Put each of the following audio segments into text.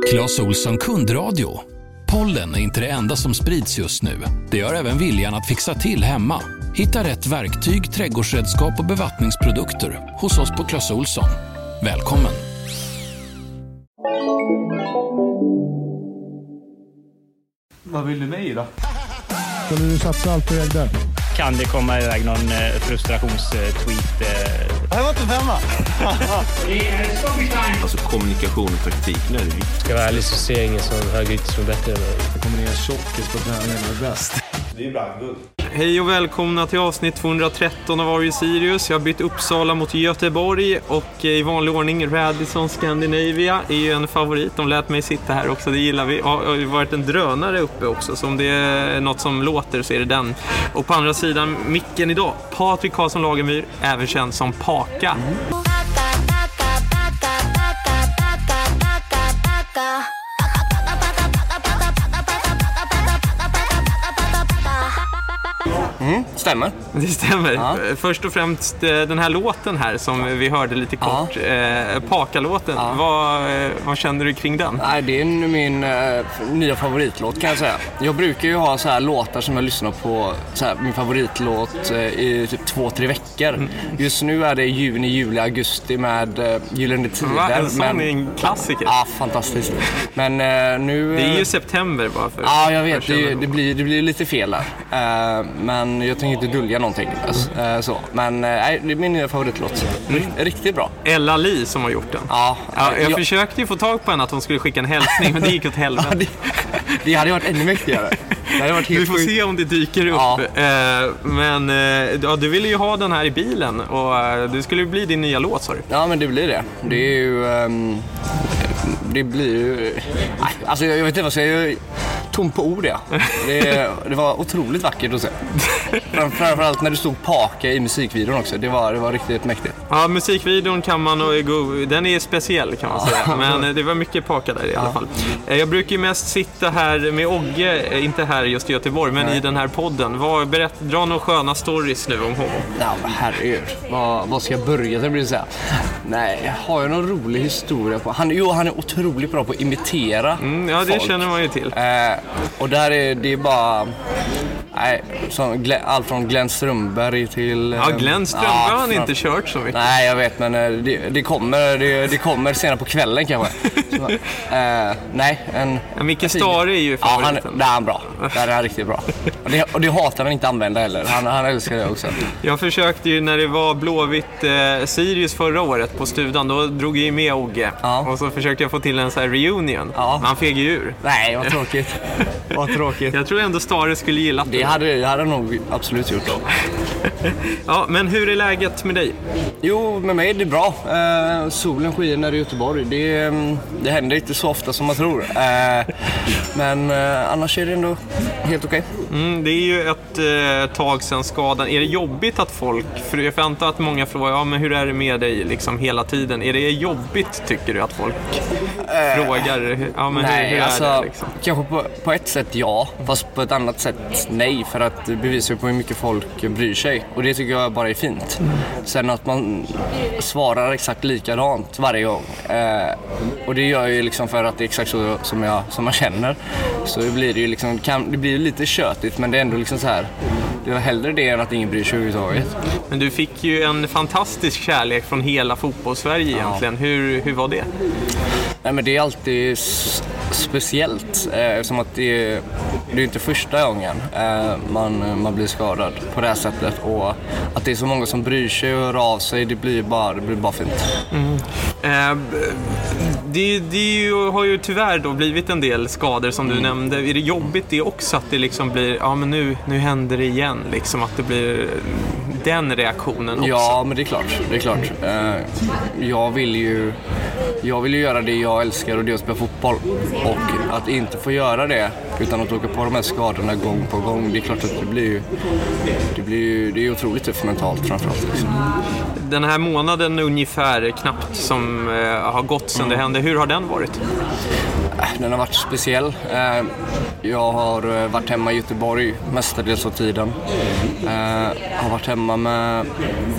Clas Ohlson kundradio. Pollen är inte det enda som sprids just nu. Det gör även viljan att fixa till hemma. Hitta rätt verktyg, trädgårdsredskap och bevattningsprodukter hos oss på Clas Ohlson. Välkommen! Vad vill du med i då? Skulle du satsa allt på ägg där? Kan det komma iväg någon frustrationstweet? Jag var inte femma. Alltså kommunikation och taktik nu är det viktigt. Ska vara ärlig så ser jag ingen som högerytter som är bättre än mig. Det kommer ner tjockis på träningen är bäst. Det är ibland guld. Hej och välkomna till avsnitt 213 av Are You Serious? Jag har bytt Uppsala mot Göteborg och i vanlig ordning Radisson Scandinavia är ju en favorit. De lät mig sitta här också, det gillar vi. Det har varit en drönare uppe också, så om det är något som låter så är det den. Och på andra sidan micken idag, Patrik Karlsson Lagermyr, även känd som Paka. Stämmer. Det stämmer. Ja. Först och främst den här låten här som vi hörde lite kort. Paka-låten. Ja. Vad känner du kring den? Nej, det är min nya favoritlåt kan jag säga. Jag brukar ju ha så här låtar som jag lyssnar på, så här, min favoritlåt i typ 2-3 veckor. Just nu är det juni, juli, augusti med Gyllene Tider. En sån är en klassiker. Ja, fantastiskt. Men nu... Det är ju september bara för... Ja, jag vet. Det blir lite fel där. Men jag tänker inte dölja någonting. Så. Men nej, det är min nya favoritlåt. Riktigt bra. Ella Li som har gjort den. Ja, jag försökte ju få tag på henne att hon skulle skicka en hälsning, men det gick åt helvete. Det hade varit ännu mäktigare. Det hade varit helt Vi får se om det dyker upp. Ja. Men du ville ju ha den här i bilen och det skulle ju bli din nya låt, sa du. Ja, men det blir det. Det är ju... det blir ju... Alltså jag vet inte vad jag säger. Tom på ord, ja. Det var otroligt vackert att se. Framförallt när du stod Paka i musikvideon också. Det var riktigt mäktigt. Ja, musikvideon kan man den är speciell kan man säga. Men det var mycket Paka där i alla fall. Jag brukar ju mest sitta här med Ogge, inte här just i Göteborg, men i den här podden. Dra några sköna stories nu om honom. Ja, herregud. Vad ska jag börja? Det blir så här. Nej, har jag någon rolig historia på? Han är otroligt bra på att imitera ja, det folk. känner man ju till. Och där är det bara... Nej, allt från Glenn Strömberg till... Ja, Glenn Strömberg har han inte kört så mycket. Nej, jag vet, men det kommer senare på kvällen kanske. Nej, Micke Stare är ju favoriten. Ja, han är bra. Där är han riktigt bra. Och det hatar han inte använda heller. Han älskar det också. Jag försökte ju när det var Blåvitt Sirius förra året på Studan, då drog jag med Ogge. Ja. Och så försökte jag få till en så här reunion. Ja. Men han feg ju ur. Nej, vad tråkigt. Vad tråkigt. Jag tror ändå Stare skulle gilla det. Det hade nog absolut gjort. Ja, men hur är läget med dig? Jo, med mig är det bra. Solen skiner i Göteborg. Det händer inte så ofta som man tror. Men annars är det ändå helt okej. Det är ju ett tag sedan skadan. Är det jobbigt att folk... För jag antar att många frågar, men hur är det med dig liksom hela tiden? Är det jobbigt, tycker du, att folk frågar? Ja, men nej, hur är alltså, det liksom? Kanske på ett sätt ja, fast på ett annat sätt nej, för att det bevisar på hur mycket folk bryr sig. Och det tycker jag bara är fint. Sen att man svarar exakt likadant varje gång. Och det gör ju liksom för att det är exakt så som man känner. Så det blir ju liksom, det blir lite tjötigt, men det är ändå liksom så här. Det var hellre det än att ingen bryr sig överhuvudtaget. Men du fick ju en fantastisk kärlek från hela fotbollssverige egentligen. Ja. Hur var det? Nej, men det är alltid speciellt. Som att det är inte första gången man blir skadad på det här sättet. Och att det är så många som bryr sig och hör av sig, det blir bara fint. Det har ju tyvärr då blivit en del skador som du nämnde. Är det jobbigt det också att det liksom blir, ja men nu händer det igen liksom, att det blir den reaktionen också? Ja, men det är klart. Jag vill ju göra det jag älskar, och det är att spela fotboll. Och att inte få göra det utan att åka på de här skadorna gång på gång, det är klart att det är otroligt tufft mentalt framförallt liksom. Den här månaden ungefär knappt som har gått sedan det hände, hur har den varit? Den har varit speciell. Jag har varit hemma i Göteborg mestadels av tiden. Har varit hemma med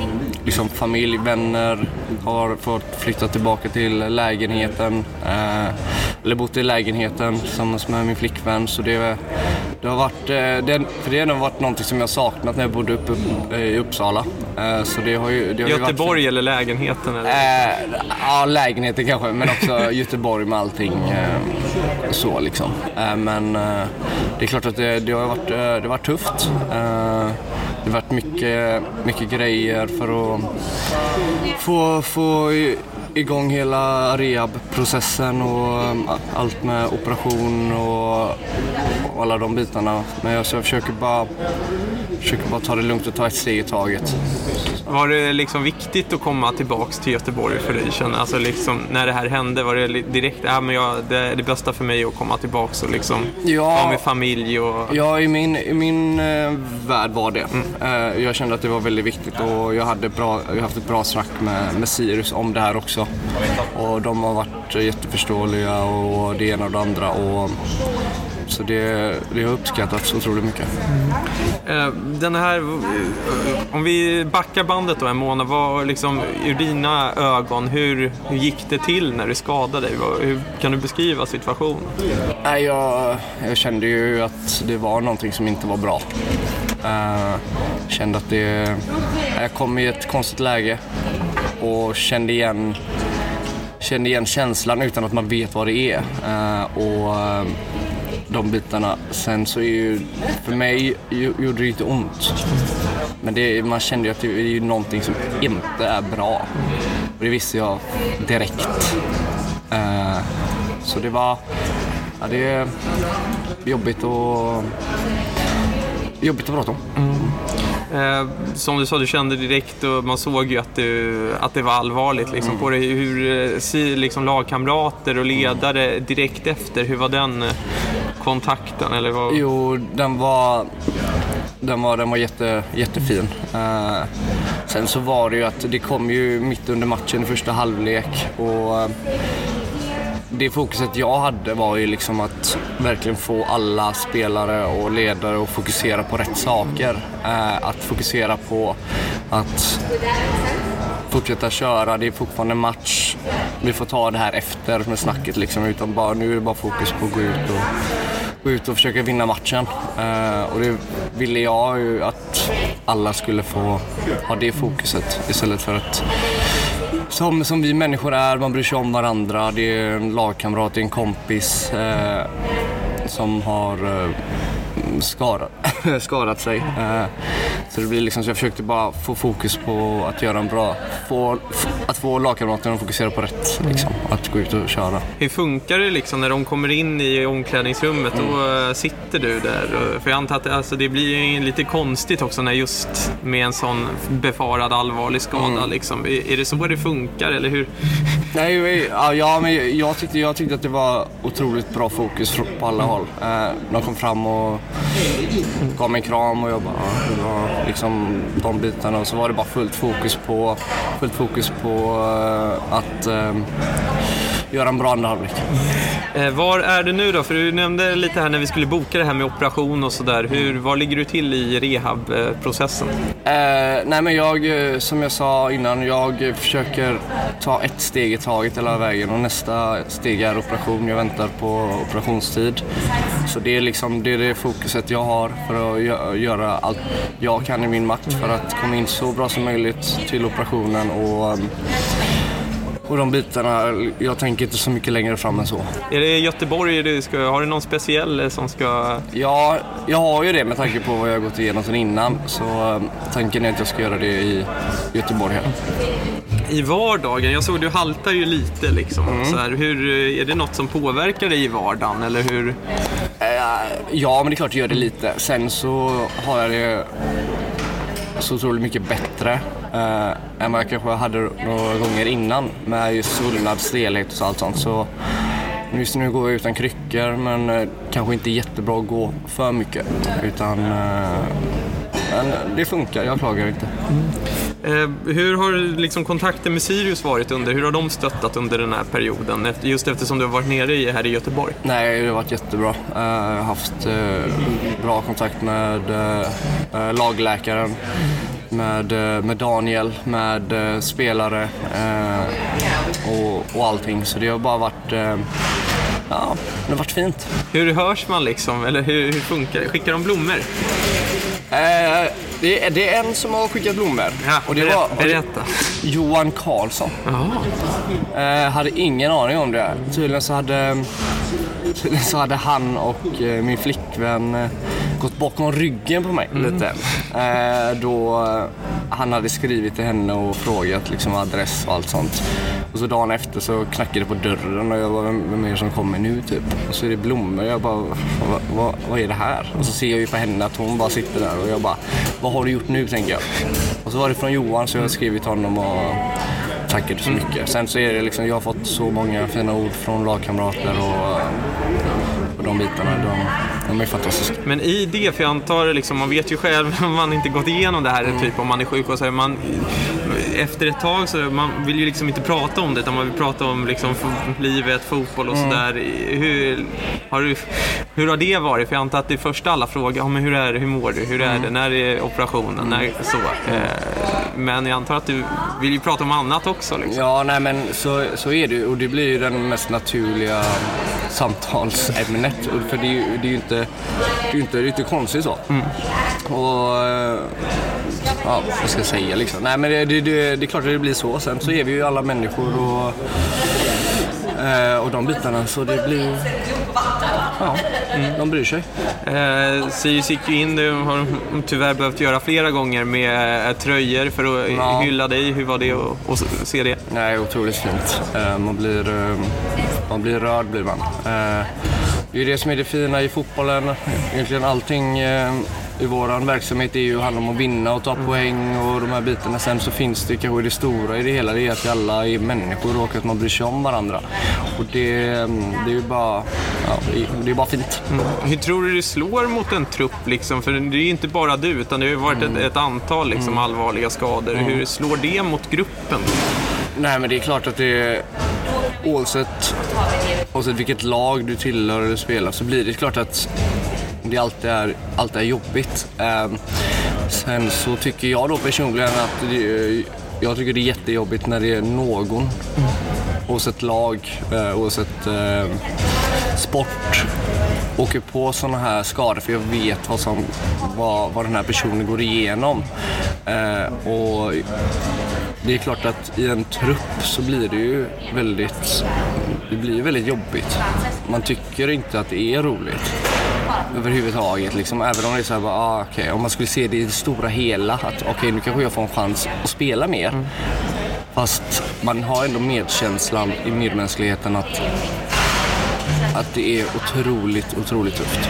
liksom familj, vänner har fått flytta tillbaka till lägenheten. Eller bott i lägenheten tillsammans med min flickvän. Så det har varit någonting som jag saknat när jag bodde uppe i Uppsala. Så det har ju Göteborg varit... eller lägenheten? Eller? Ja, lägenheten kanske, men också Göteborg med allting så liksom. Men det är klart att det har varit tufft. Det har varit mycket grejer för att få igång hela rehab-processen och allt med operation och alla de bitarna. Men jag försöker bara ta det lugnt och ta ett steg i taget. Var det liksom viktigt att komma tillbaks till Göteborg för dig? Alltså liksom, när det här hände, var det direkt det är det bästa för mig att komma tillbaks och liksom vara med familj? Ja, i min värld var det. Jag kände att det var väldigt viktigt och jag har haft ett bra snack med Sirius om det här också. Och de har varit jätteförståeliga och det ena och det andra. Så det har uppskattats otroligt mycket. Den här, om vi backar bandet då en månad, vad liksom ur dina ögon, hur gick det till när du skadade dig? Hur kan du beskriva situationen? Jag kände ju att det var någonting som inte var bra. Kände att jag kom i ett konstigt läge och kände igen känslan utan att man vet vad det är. Och de bitarna. Sen så är ju, för mig gjorde det inte ont. Men man kände ju att det är ju någonting som inte är bra. Och det visste jag direkt. Så det var det är jobbigt att prata om. Som du sa, du kände direkt och man såg ju att det var allvarligt liksom, på det. Hur liksom, lagkamrater och ledare direkt efter, hur var den kontakten? Eller vad? Jo, den var jättefin. Sen så var det ju att det kom ju mitt under matchen i första halvlek och det fokuset jag hade var ju liksom att verkligen få alla spelare och ledare att fokusera på rätt saker. Att fokusera på att fortsätta köra, det är fortfarande en match. Vi får ta det här efter med snacket liksom, utan nu är det bara fokus på att gå ut och försöka vinna matchen. Och det ville jag ju att alla skulle få ha det fokuset istället för att som vi människor är, man bryr sig om varandra. Det är en lagkamrat, det är en kompis som har skadat sig. Så det blir liksom, så jag försökte bara få fokus på att göra en bra, att få lagkamraterna att fokusera på rätt, liksom, att gå ut och köra. Hur funkar det liksom när de kommer in i omklädningsrummet och sitter du där? För jag antar att alltså, det blir ju lite konstigt också när just med en sån befarad allvarlig skada liksom. Är det så det funkar eller hur? Nej, men jag tyckte att det var otroligt bra fokus på alla håll. De kom fram och gav mig en kram och jag bara, det var liksom de bitarna, och så var det bara fullt fokus på att göra en bra andra halvlek. Var är du nu då? För du nämnde lite här när vi skulle boka det här med operation och sådär. Var ligger du till i rehabprocessen? Nej, men som jag sa innan, jag försöker ta ett steg i taget hela vägen och nästa steg är operation. Jag väntar på operationstid. Så det är liksom det fokuset jag har för att göra allt jag kan i min makt för att komma in så bra som möjligt till operationen och de bitarna. Jag tänker inte så mycket längre fram än så. Är det Göteborg har du någon speciell som ska... Ja, jag har ju det med tanke på vad jag har gått igenom sedan innan. Så tanken är att jag ska göra det i Göteborg här. I vardagen, jag såg du haltar ju lite liksom. Så här, är det något som påverkar dig i vardagen eller hur? Ja, men det är klart jag gör det lite. Sen så har jag det så otroligt mycket bättre än vad jag kanske hade några gånger innan med just svullnad, stelhet och allt sånt. Så just nu går jag utan kryckor, men kanske inte jättebra att gå för mycket, utan men det funkar, jag klagar inte. Hur har liksom kontakten med Sirius varit hur har de stöttat under den här perioden, just eftersom du har varit nere här i Göteborg? Nej, det har varit jättebra. Jag har haft bra kontakt med lagläkaren. med Daniel, med spelare och allting. Så det har bara varit, det har varit fint. Hur hörs man liksom? Eller hur funkar det? Skickar de blommor? Det är en som har skickat blommor. Ja, och det var berätta. Johan Karlsson. Hade ingen aning om det. Tydligen så hade han och min flickvän gått bakom ryggen på mig lite. Då han hade skrivit till henne och frågat liksom adress och allt sånt. Och så dagen efter så knackade det på dörren och jag var vem är det som kommer nu typ. Och så är det blommor. Jag bara, vad är det här? Och så ser jag ju på henne att hon bara sitter där och jag bara, vad har du gjort nu tänker jag. Och så var det från Johan så jag har skrivit honom och tackade så mycket. Sen så är det liksom, jag har fått så många fina ord från lagkamrater och de bitarna, de är fantastiska. Men i det, för jag antar liksom, man vet ju själv om man inte gått igenom det här typ om man är sjuk och så här, efter ett tag så man vill ju liksom inte prata om det utan man vill prata om liksom livet, fotboll och sådär. Hur har det varit? För jag antar att det första alla frågar, men hur är det, hur mår du, hur är det, när är operationen, när så. Men jag antar att du vill ju prata om annat också liksom. Ja, nej men så är det och det blir ju den mest naturliga samtalsämnet. För det är ju inte konstigt så. Och vad ska jag säga liksom. Nej men det är klart att det blir så. Sen så är vi ju alla människor och de bitarna så det blir de bryr sig. Sirius gick ju in, du har tyvärr behövt göra flera gånger med tröjor för att hylla dig. Hur var det att se det? Nej, otroligt fint. Man blir rörd blir man. Det är det som är det fina i fotbollen. Egentligen allting i våran verksamhet är ju handlar om att vinna och ta poäng och de här bitarna. Sen så finns det kanske det stora i det hela, det är att vi alla är människor och att man bryr sig om varandra. Och det är ju bara, det är bara fint. Hur tror du det slår mot en trupp liksom? För det är ju inte bara du utan det har ju varit ett antal liksom, allvarliga skador. Hur slår det mot gruppen? Nej men det är klart att det är oavsett vilket lag du tillhör eller spelar så blir det klart att det alltid är jobbigt. Sen så tycker jag då personligen att jag tycker det är jättejobbigt när det är någon oavsett lag, oavsett sport åker på såna här skador för jag vet vad den här personen går igenom. Och det är klart att i en trupp så blir det ju väldigt jobbigt. Man tycker inte att det är roligt överhuvudtaget liksom, även om det är så här okej, om man skulle se det i det stora hela att okej, nu kanske jag får en chans att spela mer. Fast man har ändå medkänslan i medmänskligheten att det är otroligt tufft.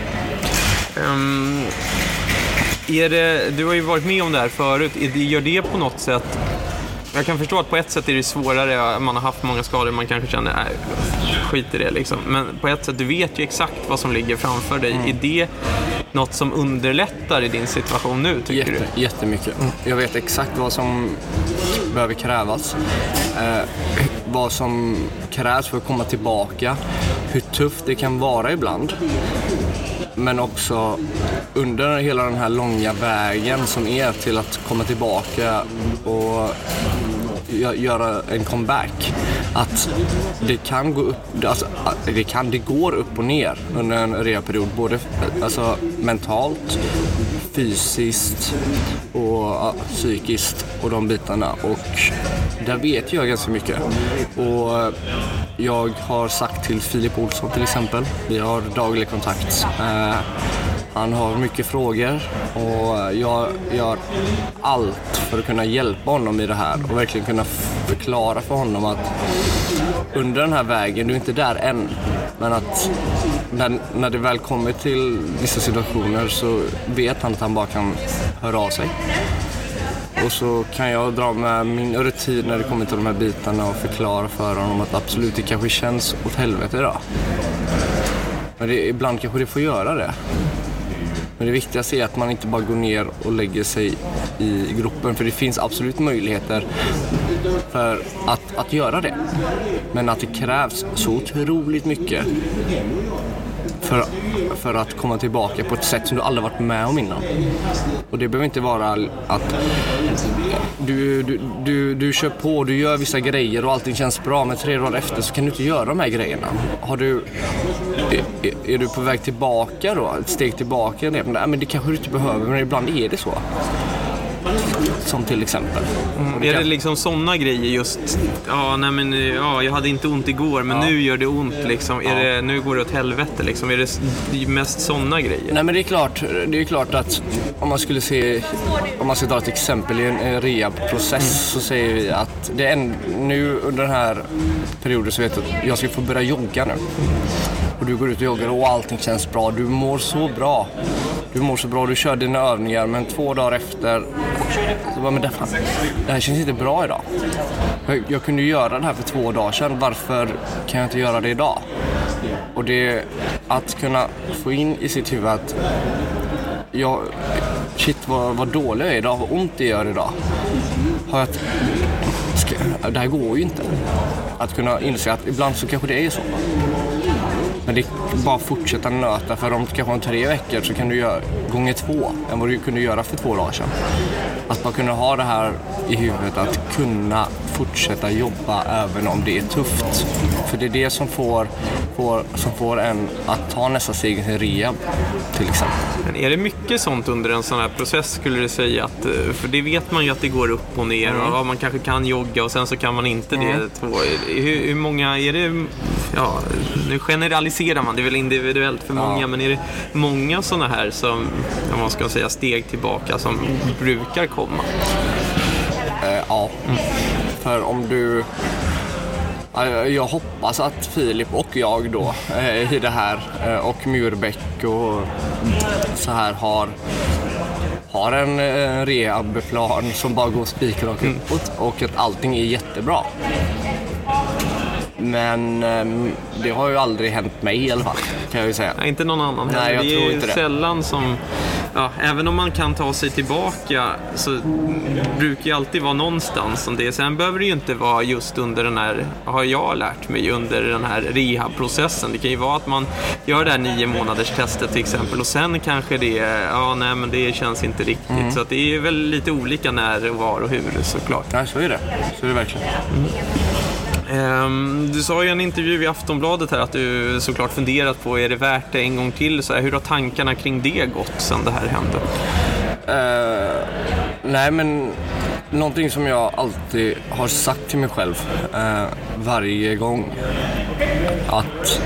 Du har ju varit med om det här förut. Gör det på något sätt? Jag kan förstå att på ett sätt är det svårare. Man har haft många skador. Man kanske känner, skit i det liksom. Men på ett sätt, du vet ju exakt vad som ligger framför dig. Är det något som underlättar i din situation nu, tycker du? Jättemycket. Jag vet exakt vad som behöver krävas. Vad som krävs för att komma tillbaka. Hur tufft det kan vara ibland. Men också under hela den här långa vägen som är till att komma tillbaka och göra en comeback. Att det kan gå upp, alltså, det går upp och ner under en rehabperiod, både alltså, mentalt, fysiskt och psykiskt och de bitarna. Och där vet jag ganska mycket. Och jag har sagt till Filip Olsson till exempel, vi har daglig kontakt. Han har mycket frågor och jag gör allt för att kunna hjälpa honom i det här och verkligen kunna förklara för honom att under den här vägen, du är inte där än, men att när det väl kommer till vissa situationer så vet han att han bara kan höra av sig. Och så kan jag dra med min rutin när det kommer till de här bitarna och förklara för honom att absolut det kanske känns åt helvete idag. Men ibland kanske det får göra det. Men det viktigaste är att man inte bara går ner och lägger sig i gruppen. För det finns absolut möjligheter för att göra det. Men att det krävs så otroligt mycket för att komma tillbaka på ett sätt som du aldrig varit med om innan. Och det behöver inte vara att du kör på, du gör vissa grejer och allting känns bra, men 3 dagar efter så kan du inte göra de här grejerna. Är du på väg tillbaka då? Ett steg tillbaka? Nej, men det kanske du inte behöver, men ibland är det så. Som till exempel. Är det liksom sådana grejer just? Jag hade inte ont igår, men nu gör det ont liksom. Nu går det åt helvete liksom. Är det mest sådana grejer? Nej, men det är klart att om man ska ta ett exempel i en rehab-process, så säger vi att det är nu under den här perioden så vet jag att jag ska få börja jogga nu. Och du går ut och joggar och allting känns bra. Du mår så bra. Du kör dina övningar, men 2 dagar efter så bara, men det här känns inte bra idag. Jag kunde göra det här för 2 dagar sedan. Varför kan jag inte göra det idag? Och det att kunna få in i sitt huvud att vad dålig jag är idag, vad ont det gör idag. Det här går ju inte. Att kunna inse att ibland så kanske det är så. Men det är bara fortsätta nöta, för om kanske om 3 veckor så kan du göra gånger 2 än vad du kunde göra för 2 dagar sedan. Att man kunna ha det här i huvudet, att kunna fortsätta jobba även om det är tufft. För det är det som får en att ta nästa steg i sin rehab, till exempel. Men är det mycket sånt under en sån här process, skulle du säga? För det vet man ju att det går upp och ner och man kanske kan jogga och sen så kan man inte det. Hur många är det? Ja, nu generaliserar man, det är väl individuellt för många, men är det många såna här som, om man ska säga, steg tillbaka som brukar komma? För om du... Jag hoppas att Filip och jag då i det här och Murbeck och så här har en rehabplan som bara går spikrakt uppåt och att allting är jättebra. Men det har ju aldrig hänt mig i alla fall, kan jag ju säga. Nej, inte någon annan. Nej, jag tror inte det. Sällan som... Ja, även om man kan ta sig tillbaka så brukar det alltid vara någonstans som det. Sen behöver det ju inte vara just under den här, har jag lärt mig, under den här rehab-processen. Det kan ju vara att man gör det här 9 månaders testet till exempel och sen kanske men det känns inte riktigt. Så att det är väl lite olika när och var och hur, såklart. Nej, så är det. Så är det verkligen. Du sa i en intervju i Aftonbladet här att du såklart funderat på, är det värt det en gång till? Så här, hur har tankarna kring det gått sen det här hände? Nej, men någonting som jag alltid har sagt till mig själv varje gång, att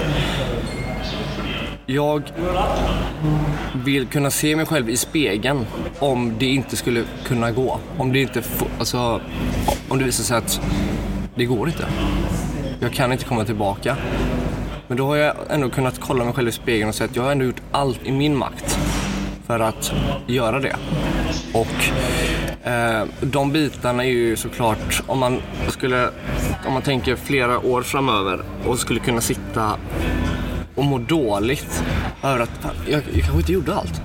jag vill kunna se mig själv i spegeln om det inte skulle kunna gå. Om det visar sig att det går inte. Jag kan inte komma tillbaka. Men då har jag ändå kunnat kolla mig själv i spegeln och säga att jag har ändå gjort allt i min makt för att göra det. Och de bitarna är ju såklart, om man tänker flera år framöver och skulle kunna sitta och må dåligt över att jag kanske inte gjorde allt.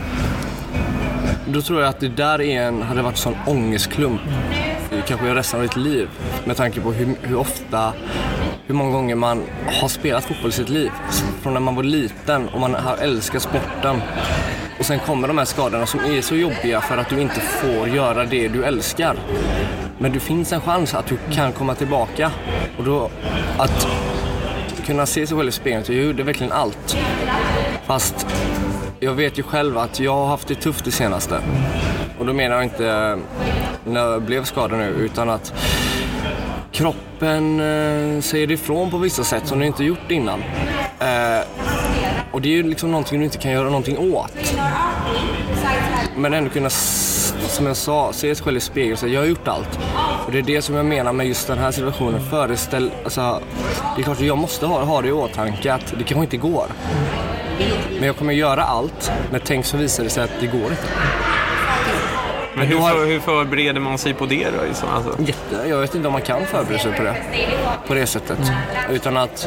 Då tror jag att det där hade varit en sån ångestklump kanske resten av ditt liv, med tanke på hur många gånger man har spelat fotboll i sitt liv från när man var liten och man har älskat sporten, och sen kommer de här skadorna som är så jobbiga för att du inte får göra det du älskar, men det finns en chans att du kan komma tillbaka. Och då att kunna se sig själv i spegeln, så jag gjorde verkligen allt, fast jag vet ju själv att jag har haft det tufft det senaste. Och då menar jag inte när jag blev skadad nu, utan att kroppen säger ifrån på vissa sätt som du inte gjort innan. Och det är ju liksom någonting du inte kan göra någonting åt. Men ändå kunna, som jag sa, se sig själv i spegeln och säga jag har gjort allt. Och det är det som jag menar med just den här situationen. Det är klart att jag måste ha det i åtanke att det kanske inte går. Men jag kommer göra allt, men tänk så visar det sig att det går inte. Men hur förbereder man sig på det då? Alltså? Jag vet inte om man kan förbereda sig på det sättet. Utan att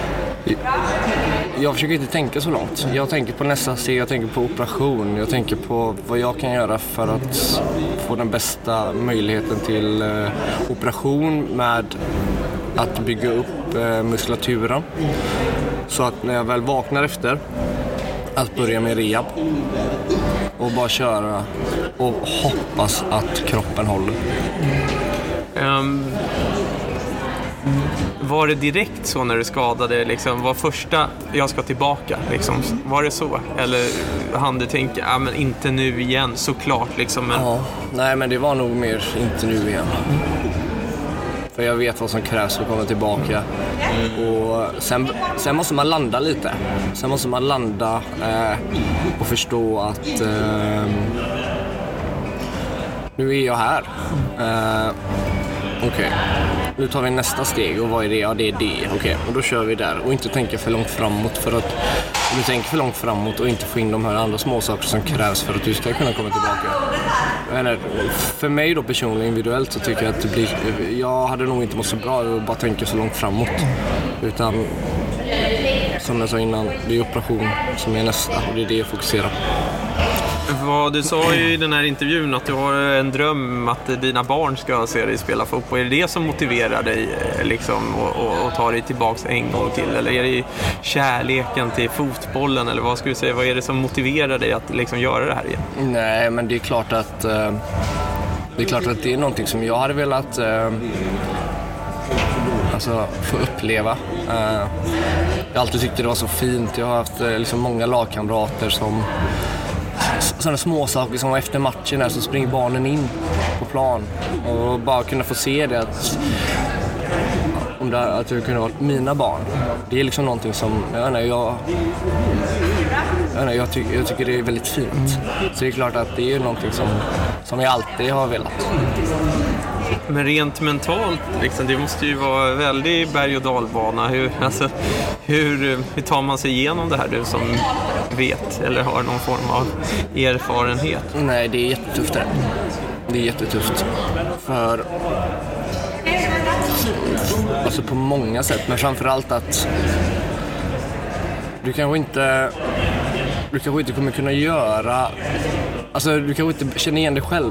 jag försöker inte tänka så långt. Jag tänker på nästa steg, jag tänker på operation. Jag tänker på vad jag kan göra för att få den bästa möjligheten till operation med att bygga upp muskulaturen. Så att när jag väl vaknar efter, att börja med rehab och bara köra och hoppas att kroppen håller. Var det direkt så när du skadade liksom, var första jag ska tillbaka liksom, var det så? Eller hann du tänka, men inte nu igen såklart liksom, men... Ja, nej men det var nog mer inte nu igen. För jag vet vad som krävs för att komma tillbaka. Och sen måste man landa lite. Sen måste man landa och förstå att nu är jag här. Okej. Nu tar vi nästa steg, och vad är det? Ja, det är det. Okej, och då kör vi där. Och inte tänka för långt framåt, för att du tänker för långt framåt och inte få in de här andra små saker som krävs för att du ska kunna komma tillbaka. För mig då personligen, individuellt, så tycker jag att det blir... Jag hade nog inte mått så bra att bara tänka så långt framåt. Utan, som jag sa innan, det är operation som är nästa, och det är det jag fokuserar. Du sa ju i den här intervjun att du har en dröm att dina barn ska se dig spela fotboll. Är det det som motiverar dig liksom, och ta dig tillbaka en gång till? Eller är det kärleken till fotbollen? Eller vad ska du säga? Vad är det som motiverar dig att liksom göra det här igen? Nej, men det är klart att det är någonting som jag hade velat få uppleva. Jag har alltid tyckt det var så fint. Jag har haft liksom många lagkamrater som... Sådana små saker som efter matchen där, så springer barnen in på plan och bara kunna få se det, att det kunde vara mina barn. Det är liksom någonting som jag tycker det är väldigt fint. Så det är klart att det är någonting som jag alltid har velat. Men rent mentalt, liksom, det måste ju vara väldigt berg- och dalbana. Hur tar man sig igenom det här, du som vet eller har någon form av erfarenhet? Nej, det är jättetufft det. Det är jättetufft. För på många sätt, men framförallt att du kanske inte kommer kunna göra, du kanske inte känner igen dig själv.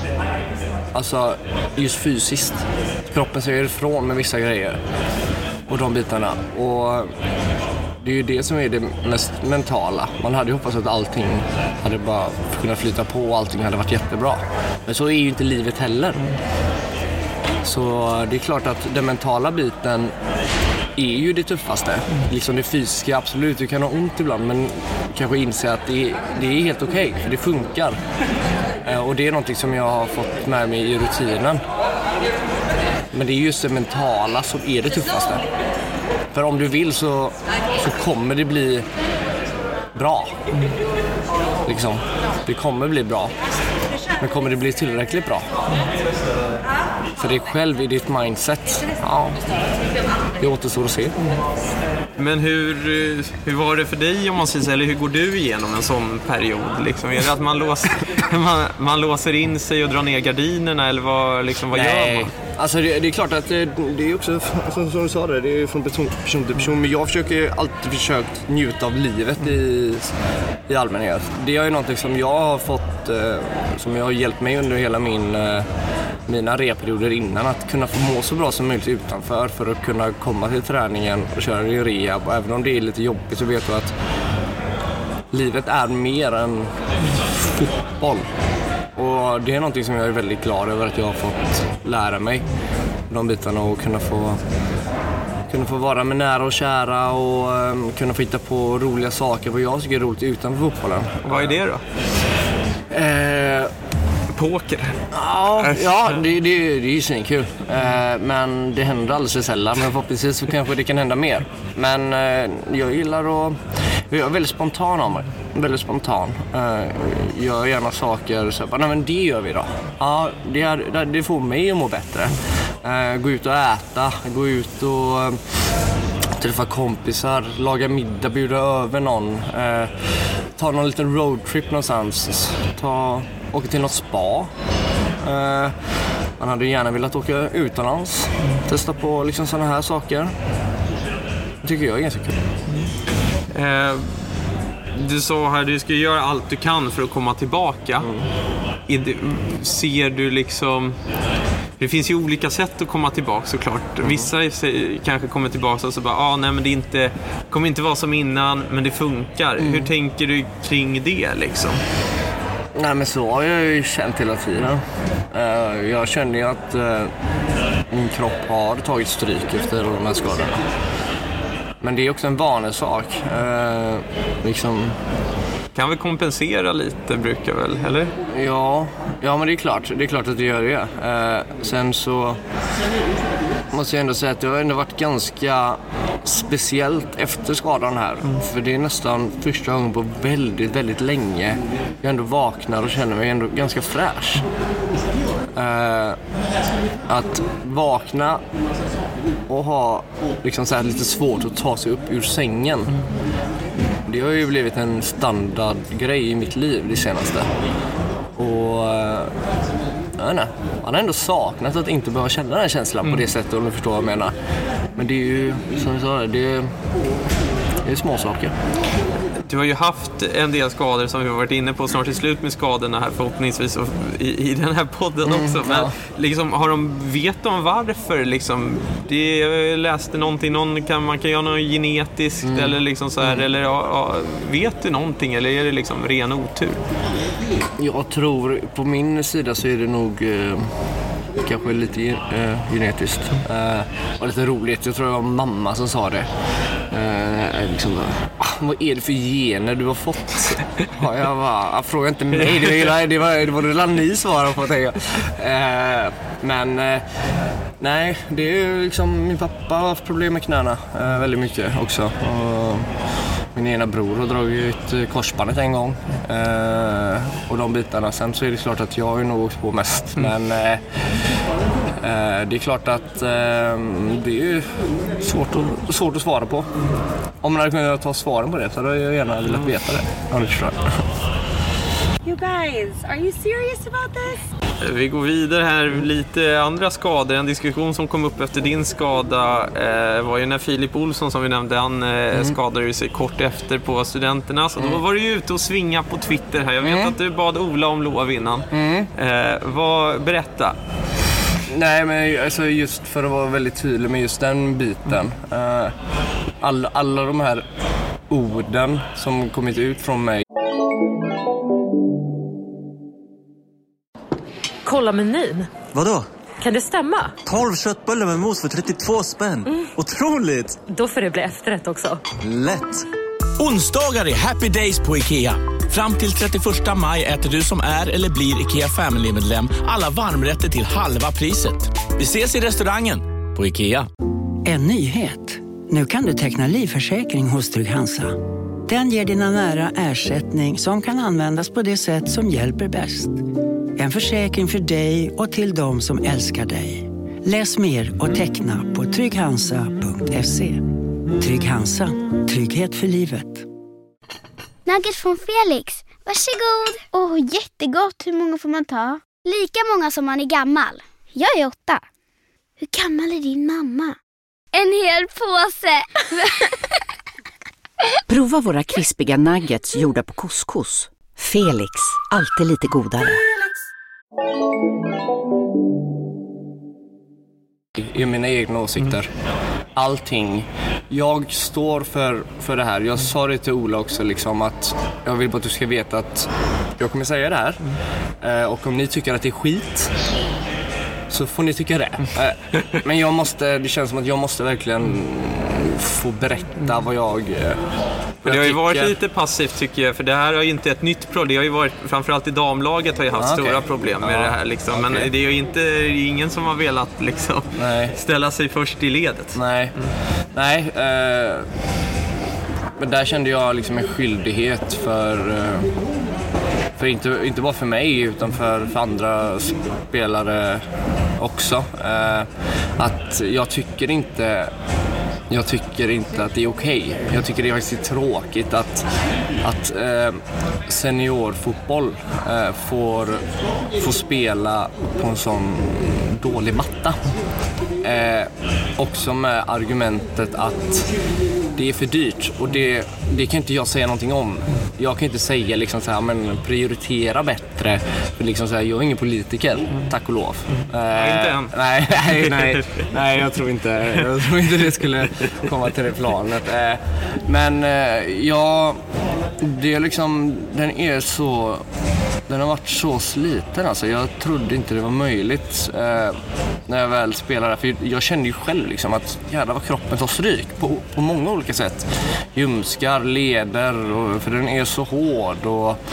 Just fysiskt. Kroppen säger ifrån med vissa grejer. Och de bitarna. Och det är ju det som är det mest mentala. Man hade ju hoppats att allting hade bara kunnat flyta på och allting hade varit jättebra. Men så är ju inte livet heller. Så det är klart att den mentala biten är ju det tuffaste. Liksom det fysiska, absolut. Du kan ha ont ibland, men kanske inse att det är helt okej, för det funkar. Och det är någonting som jag har fått med mig i rutinen. Men det är just det mentala som är det tuffaste. För om du vill så kommer det bli bra. Liksom. Det kommer bli bra. Men kommer det bli tillräckligt bra? För dig själv i ditt mindset. Ja, det återstår att se. Men hur var det för dig, om man säger, eller hur går du igenom en sån period? Liksom? Är det att man låser in sig och drar ner gardinerna, eller vad gör man? Alltså det är klart att det är också, som du sa det är från person till person. Men jag försöker alltid försökt njuta av livet i allmänhet. Det är ju någonting som jag har fått, som jag har hjälpt mig under hela mina reperioder innan, att kunna få må så bra som möjligt utanför för att kunna komma till träningen och köra i rehab. Och även om det är lite jobbigt så vet du att livet är mer än fotboll. Och det är någonting som jag är väldigt glad över att jag har fått lära mig, de bitarna, och kunna få vara med nära och kära och kunna få hitta på roliga saker, vad jag tycker är roligt utanför fotbollen. Och vad är det då? Poker? Ja, det är ju svinkul. Men det händer alldeles för sällan. Men förhoppningsvis så kanske det kan hända mer. Men jag gillar att... Jag är väldigt spontan av mig. Väldigt spontan. Gör gärna saker så nej, men det gör vi då. Ja, det får mig att må bättre. Gå ut och äta. Gå ut och träffa kompisar. Laga middag, bjuda över någon. Ta någon liten roadtrip någonstans. Åka till något spa. Man hade gärna velat åka utomlands. Testa på liksom sådana här saker. Det tycker jag är ganska kul. Du sa här, du ska göra allt du kan för att komma tillbaka. Ser du liksom... Det finns ju olika sätt att komma tillbaka såklart. Vissa kanske kommer tillbaka och så bara, nej men det kommer inte vara som innan, men det funkar. Hur tänker du kring det liksom? Nej, men så har jag ju känt hela tiden. Jag känner ju att min kropp har tagit stryk efter de här skadorna. Men det är också en vanesak. Liksom... Kan vi kompensera lite, brukar väl, eller? Ja, men det är klart att det gör det. Sen så måste jag ändå säga att det har ändå varit ganska speciellt efter skadan här. För det är nästan första gången på väldigt, väldigt länge jag ändå vaknar och känner mig ändå ganska fräsch. Att vakna och ha liksom så här lite svårt att ta sig upp ur sängen. Det har ju blivit en standardgrej i mitt liv det senaste. Och man har ändå saknat att inte behöva känna den här känslan på det sättet, om du förstår vad jag menar. Men det är ju, som jag sa, det är små saker. Du har ju haft en del skador som vi har varit inne på, snart till slut med skadorna här förhoppningsvis i den här podden också. Men liksom, vet de varför? Liksom, jag läste någonting, man kan göra något genetiskt eller liksom så här, eller vet du någonting, eller är det liksom ren otur? Jag tror, på min sida så är det nog kanske lite genetiskt. Och lite roligt, jag tror det var mamma som sa det. Liksom, vad är det för gener du har fått? Jag frågar inte mig, det var det ni svarade på, tänker jag. Men nej, det är ju liksom, min pappa har haft problem med knäna väldigt mycket också. Och min ena bror har dragit ut korsbandet en gång. Och de bitarna. Sen så är det klart att jag har ju nog åkt på mest. Men det är klart att det är ju svårt att svara på. Om man hade kunnat ta svaren på det så hade jag gärna velat veta det. You guys, are you serious about this? Vi går vidare här, lite andra skador. En diskussion som kom upp efter din skada var ju när Filip Olsson, som vi nämnde, han skadade sig kort efter på Studenterna. Så då var du ju ute och svinga på Twitter här. Jag vet att du bad Ola om lov innan. Berätta. Nej, men alltså, just för att vara väldigt tydlig med just den biten. Alla de här orden som kommit ut från mig. Kolla menyn. Vadå? Kan det stämma? 12 köttbullar med mos för 32 spänn. Otroligt! Då får det bli efterrätt också. Lätt! Onsdagar är happy days på IKEA. Fram till 31 maj äter du som är eller blir IKEA Family-medlem alla varmrätter till halva priset. Vi ses i restaurangen på IKEA. En nyhet. Nu kan du teckna livförsäkring hos Trygg-Hansa. Den ger dina nära ersättning som kan användas på det sätt som hjälper bäst. En försäkring för dig och till de som älskar dig. Läs mer och teckna på trygghansa.se. Trygg-Hansa. Trygghet för livet. Nugget från Felix. Varsågod. Jättegott. Hur många får man ta? Lika många som man är gammal. Jag är 8. Hur gammal är din mamma? En hel påse. Prova våra krispiga nuggets gjorda på couscous. Felix. Alltid lite godare. I mina egna åsikter. Allting. Jag står för det här. Jag sa det till Ola också liksom, att jag vill bara att du ska veta att jag kommer säga det här. Och om ni tycker att det är skit så får ni tycka det. Men det känns som att jag måste verkligen få berätta vad jag det har ju varit lite passivt, tycker jag, för det här har ju inte ett nytt problem. Det har ju varit, framförallt i damlaget har ju haft stora problem med det här liksom. Men det är ju ingen som har velat liksom ställa sig först i ledet. Nej, men där kände jag liksom en skyldighet för inte bara för mig utan för andra spelare också. Att jag tycker inte att det är okej. Jag tycker det är faktiskt tråkigt att seniorfotboll får spela på en sån dålig matta. Också med argumentet det är för dyrt och det kan inte jag säga någonting om. Jag kan inte säga liksom så här, men prioritera bättre, för liksom så här, jag är ingen politiker, tack och lov. Inte än. Nej, jag tror inte det skulle komma till det planet. Men det är liksom, den har varit så sliten alltså. Jag trodde inte det var möjligt när jag väl spelade. För jag kände ju själv liksom att jävlar vad kroppen tar stryk på många olika sätt. Ljumskar, leder, för den är så hård.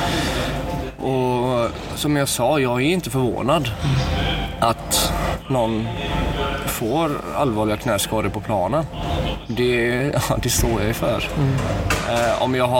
Och som jag sa, jag är inte förvånad att någon får allvarliga knäskador på planen. Det står jag för. Om jag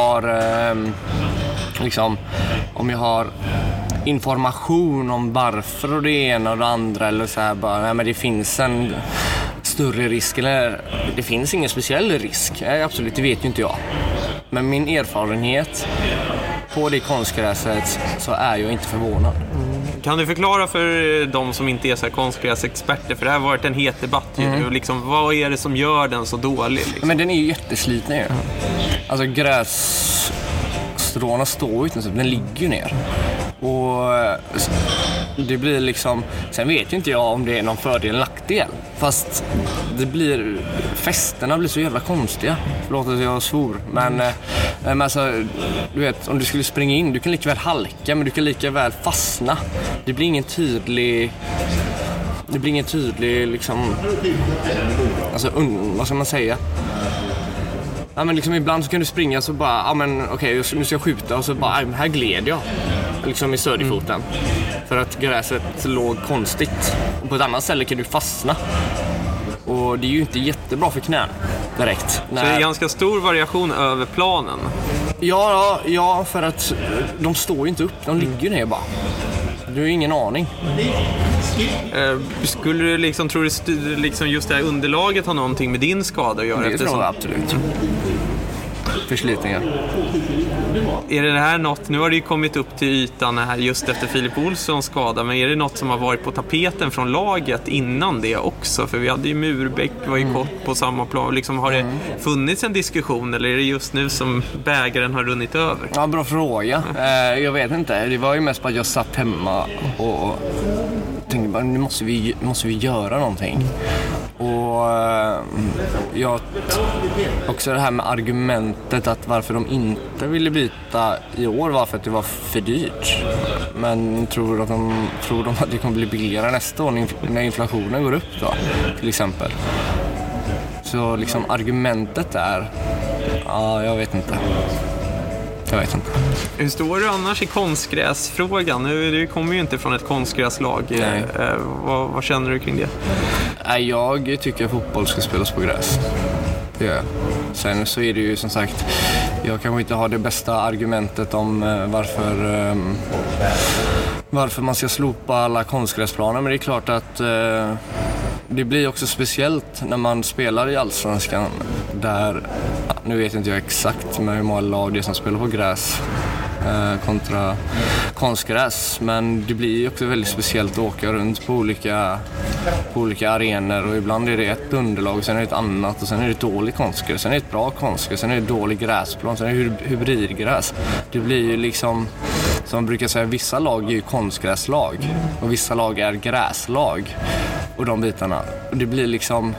har information om varför och det ena och det andra, eller så här bara, nej men det finns en större risk, eller det finns ingen speciell risk. Absolut, det vet ju inte jag. Men min erfarenhet på det konstgräset så är jag inte förvånad. Kan du förklara för de som inte är så här konstgräsexperter, för det här har varit en het debatt ju, liksom, vad är det som gör den så dålig? Liksom? Men den är ju jättesliten ju. Alltså grässtråna står ju inte, den ligger ju ner. Och det blir liksom, sen vet inte jag om det är någon fördel eller nackdel, fast festerna blir så jävla konstiga. Förlåt att jag svor, men alltså, du vet, om du skulle springa in, du kan lika väl halka, men du kan lika väl fastna. Det blir ingen tydlig liksom, alltså vad ska man säga? Ja, men liksom ibland så kan du springa så bara, ja men okej, nu ska jag skjuta, och så bara, här gled jag liksom i stödfoten för att gräset låg konstigt. Och på ett annat ställe kan du fastna. Och det är ju inte jättebra för knän direkt. Så det är ganska stor variation över planen? Ja, för att de står ju inte upp, de ligger ner bara. Du har ingen aning. Skulle du liksom, tror du liksom just det här underlaget har någonting med din skada att göra? Det tror jag absolut. Förslitningar. Är det här något, nu har det ju kommit upp till ytan här just efter Filip Olssons skada, men är det något som har varit på tapeten från laget innan det också? För vi hade ju Murbäck, var ju kort på samma plan. Liksom, har det funnits en diskussion, eller är det just nu som bägaren har runnit över? Ja, bra fråga. Jag vet inte. Det var ju mest på att jag satt hemma och tänkte bara, nu måste vi göra någonting. Och också det här med argumentet att varför de inte ville byta i år var för att det var för dyrt. Men tror de att det kommer bli billigare nästa år när inflationen går upp då, till exempel. Så liksom argumentet är, ja, jag vet inte. Hur står du annars i konstgräsfrågan? Du kommer ju inte från ett konstgräslag. Vad känner du kring det? Jag tycker att fotboll ska spelas på gräs. Det gör jag. Sen så är det ju som sagt, jag kanske inte har det bästa argumentet om varför man ska slopa alla konstgräsplaner, men det är klart att det blir också speciellt när man spelar i Allsvenskan där, nu vet inte jag exakt med hur många lag det är som spelar på gräs kontra konstgräs, men det blir ju också väldigt speciellt att åka runt på olika arenor, och ibland är det ett underlag och sen är det ett annat, och sen är det ett dåligt konstgräs, sen är det ett bra konstgräs, sen är det ett dålig gräsplan, sen är det hybridgräs. Det blir ju liksom, som man brukar säga, vissa lag är ju konstgräslag och vissa lag är gräslag och de bitarna. Och det blir liksom,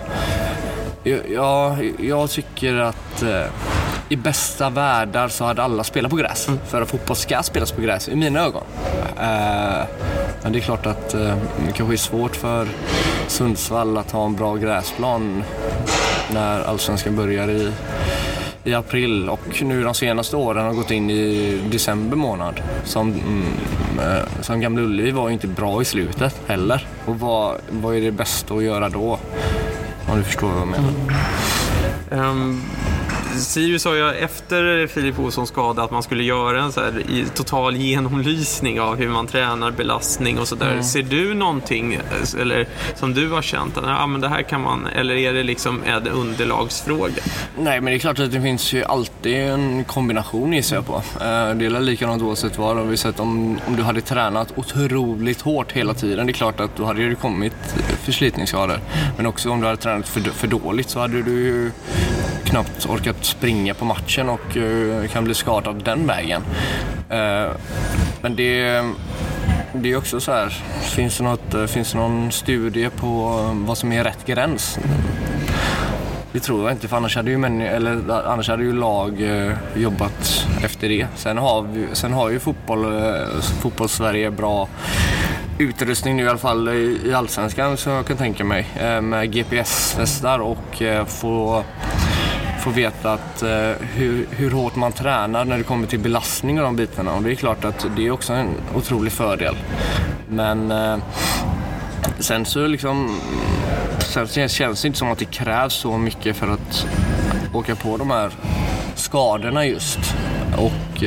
jag tycker att i bästa världar så hade alla spelat på gräs. För att fotboll ska spelas på gräs i mina ögon. Men det är klart att det kanske är svårt för Sundsvall att ha en bra gräsplan när Allsvenskan börjar i april, och nu de senaste åren har gått in i december månad. Som Gamla Ullevi var ju inte bra i slutet heller. Och vad är det bästa att göra då? Om du förstår vad jag menar. Sirius sa ju efter Filip Olssons skada att man skulle göra en så här total genomlysning av hur man tränar, belastning och sådär. Ser du någonting eller som du har känt att men det här kan man, eller är det liksom en underlagsfråga? Nej, men det är klart att det finns ju alltid en kombination i sig på. Det är likadant oavsett vad. Har vi sett om du hade tränat otroligt hårt hela tiden, det är klart att då hade det kommit förslitningsskador. Men också om du hade tränat för dåligt så hade du ju knappt orkat springa på matchen och kan bli skadad den vägen. Men det är också så här, finns det någon studie på vad som är rätt gräns? Det tror jag inte, för annars hade ju lag jobbat efter det. Sen har ju fotboll Sverige bra utrustning nu, i alla fall i Allsvenskan, så jag kan tänka mig, med GPS-västar och få veta att hur hårt man tränar när det kommer till belastning och de bitarna. Och det är klart att det är också en otrolig fördel. Men sen så liksom, sen känns det inte som att det krävs så mycket för att åka på de här skadorna just. Och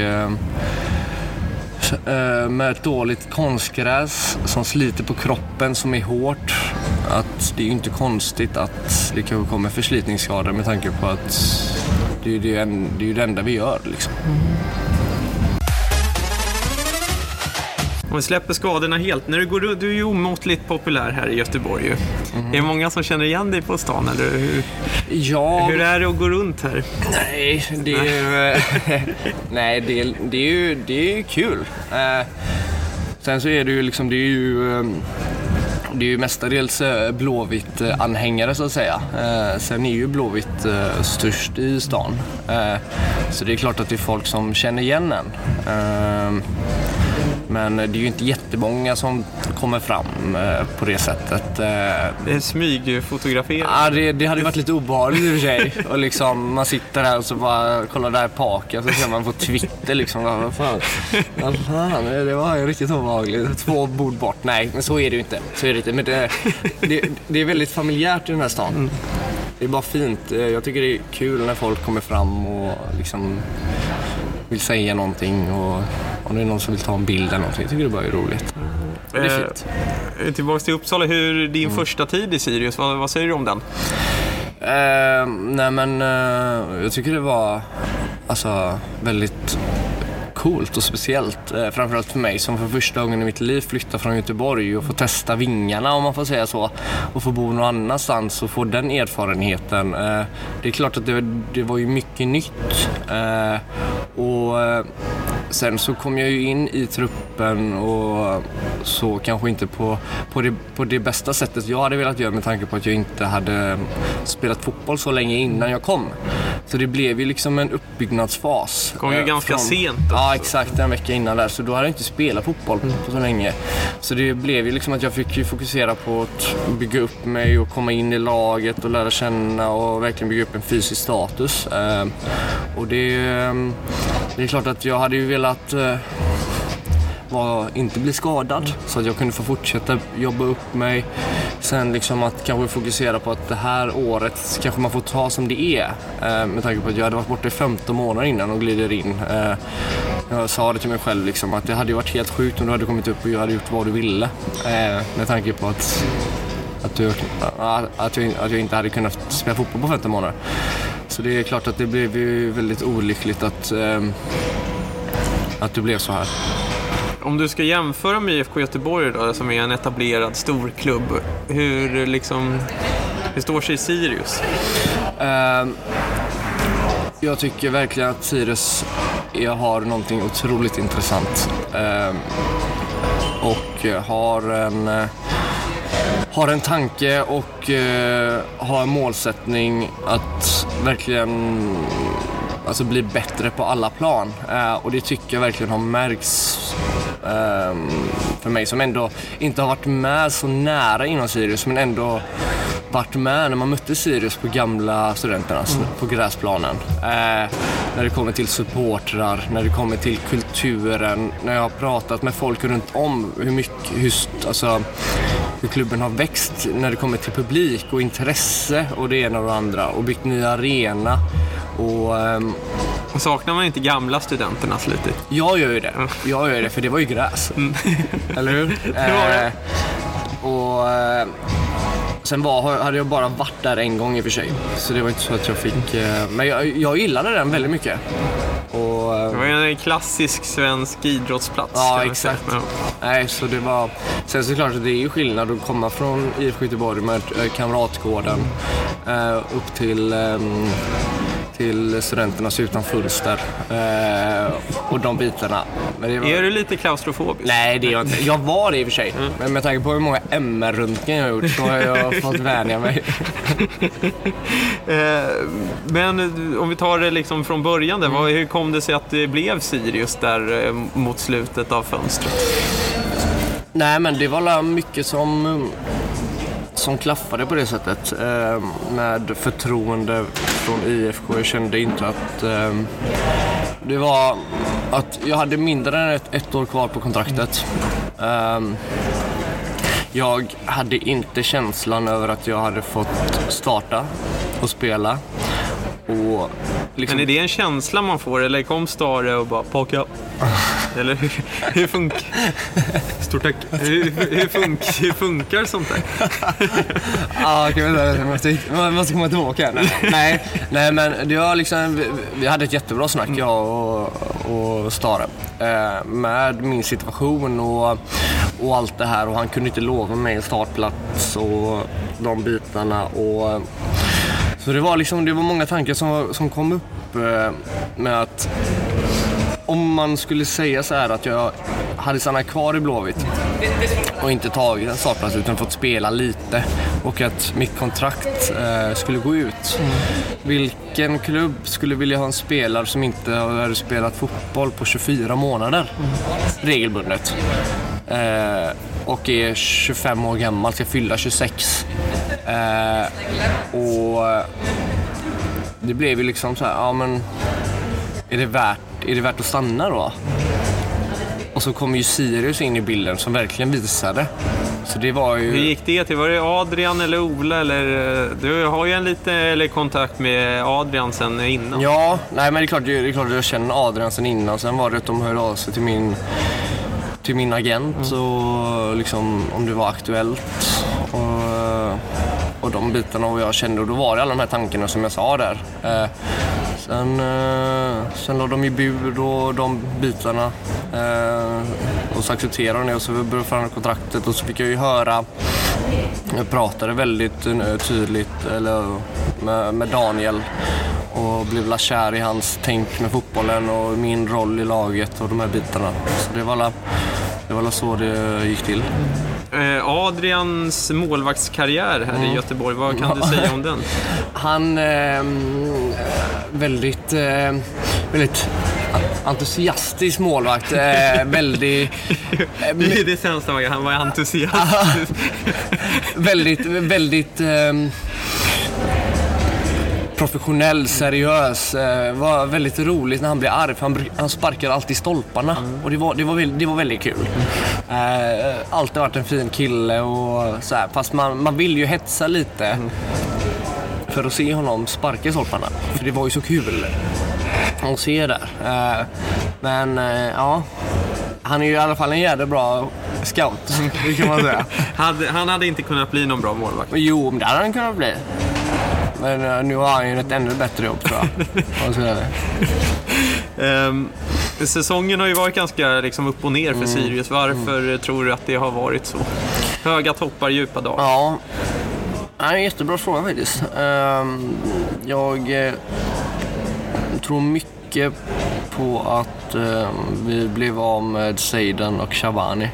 med ett dåligt konstgräs som sliter på kroppen, som är hårt, att det är ju inte konstigt att det kanske kommer förslitningsskador, med tanke på att det är ju det enda vi gör liksom. Om vi släpper skadorna helt, när du är ju omåttligt populär här i Göteborg ju. Är det många som känner igen dig på stan, eller hur? Ja. Hur är det att gå runt här? Nej, det är ju kul. Sen så är det ju liksom, det är ju mestadels Blåvitt anhängare så att säga. Sen är ju Blåvitt störst i stan. Så det är klart att det är folk som känner igen en. Men det är ju inte jättemånga som kommer fram på det sättet. Det är smygfotografering. Ja, det hade varit lite obehagligt i och för sig. Och liksom, man sitter här och så bara kollar där Paka, så ser man på Twitter liksom, vad fan, det var ju riktigt obehagligt. 2 bord bort. Nej, men så är det ju inte. Men det är väldigt familjärt i den här stan. Det är bara fint. Jag tycker det är kul när folk kommer fram och liksom vill säga någonting, och om det är någon som vill ta en bild eller någonting, jag tycker det bara är roligt. Det är fint. Tillbaka till Uppsala, hur din första tid i Sirius, vad säger du om den? Jag tycker det var väldigt coolt och speciellt, framförallt för mig som för första gången i mitt liv flyttar från Göteborg och får testa vingarna, om man får säga så, och få bo någon annanstans och få den erfarenheten. Det är klart att det var ju mycket nytt, och sen så kom jag ju in i truppen, och så kanske inte på det bästa sättet jag hade velat göra, med tanke på att jag inte hade spelat fotboll så länge innan jag kom. Så det blev ju liksom en uppbyggnadsfas. Det kom ju ganska sent. Ja, exakt, en vecka innan där. Så då hade jag inte spelat fotboll på så länge. Så det blev ju liksom att jag fick ju fokusera på att bygga upp mig och komma in i laget och lära känna och verkligen bygga upp en fysisk status. Och det är klart att jag hade ju velat inte bli skadad, så att jag kunde få fortsätta jobba upp mig. Sen liksom att kanske fokusera på att det här året kanske man får ta som det är, med tanke på att jag hade varit borta i 15 månader innan och glider in. Jag sa det till mig själv liksom, att det hade varit helt sjukt om du hade kommit upp och jag hade gjort vad du ville, med tanke på att jag inte hade kunnat spela fotboll på 15 månader. Så det är klart att det blev ju väldigt olyckligt att det blev så här. Om du ska jämföra med IFK Göteborg då, som är en etablerad storklubb, hur står sig Sirius? Jag tycker verkligen att Sirius har någonting otroligt intressant, och har en tanke och har en målsättning att verkligen bli bättre på alla plan, och det tycker jag verkligen har märkts för mig som ändå inte har varit med så nära inom Sirius, men ändå varit med när man mötte Sirius på gamla studenternas på gräsplanen, när det kommer till supportrar, när det kommer till kulturen, när jag har pratat med folk runt om hur klubben har växt när det kommer till publik och intresse och det ena och det andra, och byggt ny arena. Och saknar man inte gamla studenternas lite? Jag gör ju det, för det var ju gräs. Eller hur? Sen hade jag bara varit där en gång i och för sig. Så det var inte så att jag fick... Men jag gillade den väldigt mycket. Det var en klassisk svensk idrottsplats. Ja, exakt. Nej, så det var... Sen så klart att det är ju skillnad att komma från IFK Göteborg med Kamratgården upp till till Studenternas utan fönster och de bitarna. Men det var... Är du lite klaustrofobisk? Nej, det är jag inte. Jag var det i och för sig. Men med tanke på hur många MR-röntgen jag har gjort så har jag fått vänja mig. Men om vi tar det liksom från början där, hur kom det sig att det blev Sirius där mot slutet av fönstret? Nej, men det var mycket som klaffade på det sättet med förtroende från IFK. Jag kände inte att det var att jag hade mindre än ett år kvar på kontraktet. Jag hade inte känslan över att jag hade fått starta och spela. Och liksom... Men är det en känsla man får eller kom Stare och bara paka? Eller hur funkar? Stort tack. Hur funkar sånt där? Ja, man måste komma tillbaka. Nej, men det var liksom, vi hade ett jättebra snack jag och Stare med min situation och allt det här, och han kunde inte lova mig en startplats och de bitarna, och så det var många tankar som kom upp med att om man skulle säga så här att jag hade stannat kvar i Blåvitt och inte tagit en startplats utan fått spela lite och att mitt kontrakt skulle gå ut. Vilken klubb skulle vilja ha en spelare som inte hade spelat fotboll på 24 månader regelbundet och är 25 år gammal, ska fylla 26 och det blev ju liksom så här, ja men är det värt att stanna då? Och så kom ju Sirius in i bilden som verkligen visade. Så det var ju... Hur gick det till? Var det Adrian eller Ola? Eller... Du har ju en lite kontakt med Adrian sen innan. Ja, nej men det är klart att jag känner Adrian sen innan. Sen var det att de hörde av sig till min agent och liksom om det var aktuellt och de bitarna och jag kände, och då var det alla de här tankarna som jag sa där. Sen lade de i bud och de bitarna och så accepterade de det och så började förhandla kontraktet och så fick jag ju höra, jag pratade väldigt tydligt med Daniel och blev kär i hans tänk med fotbollen och min roll i laget och de här bitarna. Så det var så det gick till. Adrians målvaktskarriär här i Göteborg, vad kan du säga om den? Han väldigt entusiastisk målvakt, väldigt det är det sämsta, han var entusiastisk. väldigt professionell, seriös. Var väldigt roligt när han blev arg. Han sparkade alltid stolparna och det var väldigt kul. Alltid varit en fin kille och så här, fast man vill ju hetsa lite för att se honom sparka stolparna, för det var ju så kul att se där. Men ja, han är ju i alla fall en jävla bra scout, det kan man säga. Han hade inte kunnat bli någon bra målvakt. Jo, men det hade han kunnat bli. Men nu har han ju ett ännu bättre jobb, tror jag. Säsongen har ju varit ganska liksom upp och ner för Sirius. Varför tror du att det har varit så? Höga toppar, djupa dagar. Ja, det är en jättebra fråga faktiskt. Jag tror mycket på att vi blev av med Seidan och Shabani.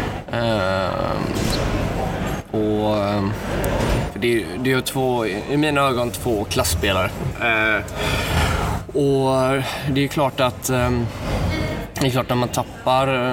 Det är två, i mina ögon, två klassspelare. Och det är klart att när man tappar